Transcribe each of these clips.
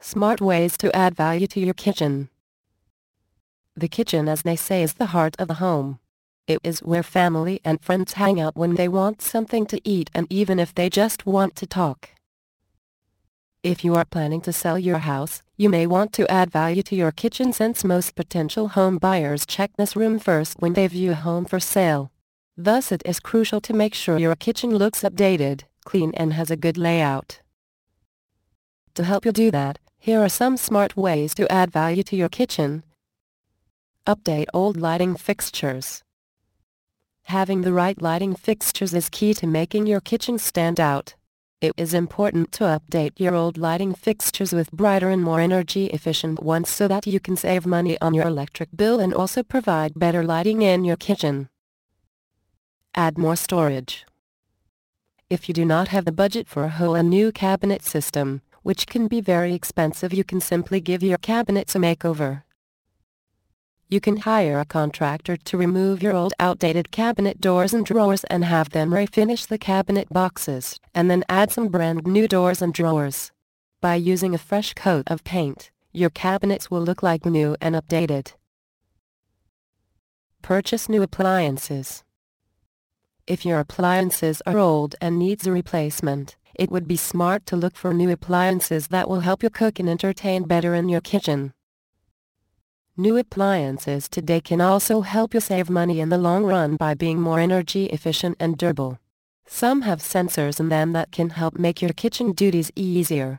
Smart ways to add value to your kitchen. The kitchen, as they say, is the heart of the home. It is where family and friends hang out when they want something to eat and even if they just want to talk. If you are planning to sell your house, you may want to add value to your kitchen since most potential home buyers check this room first when they view a home for sale. Thus it is crucial to make sure your kitchen looks updated, clean and has a good layout. To help you do that, here are some smart ways to add value to your kitchen. Update old lighting fixtures. Having the right lighting fixtures is key to making your kitchen stand out. It is important to update your old lighting fixtures with brighter and more energy-efficient ones so that you can save money on your electric bill and also provide better lighting in your kitchen. Add more storage. If you do not have the budget for a whole new cabinet system, which can be very expensive, you can simply give your cabinets a makeover. You can hire a contractor to remove your old outdated cabinet doors and drawers and have them refinish the cabinet boxes, and then add some brand new doors and drawers. By using a fresh coat of paint, your cabinets will look like new and updated. Purchase new appliances. If your appliances are old and needs a replacement, it would be smart to look for new appliances that will help you cook and entertain better in your kitchen. New appliances today can also help you save money in the long run by being more energy efficient and durable. Some have sensors in them that can help make your kitchen duties easier.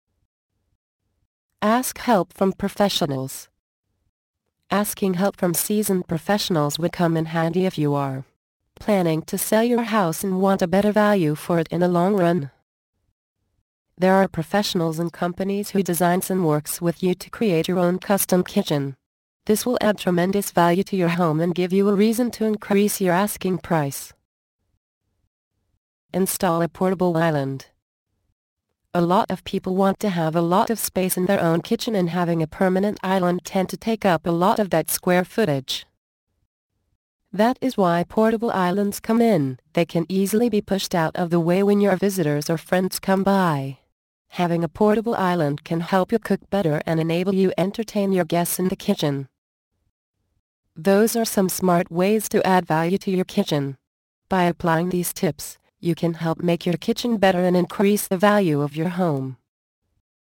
Ask help from professionals. Asking help from seasoned professionals would come in handy if you are planning to sell your house and want a better value for it in the long run. There are professionals and companies who designs and works with you to create your own custom kitchen. This will add tremendous value to your home and give you a reason to increase your asking price. Install a portable island. A lot of people want to have a lot of space in their own kitchen, and having a permanent island tends to take up a lot of that square footage. That is why portable islands come in. They can easily be pushed out of the way when your visitors or friends come by. Having a portable island can help you cook better and enable you entertain your guests in the kitchen. Those are some smart ways to add value to your kitchen. By applying these tips, you can help make your kitchen better and increase the value of your home.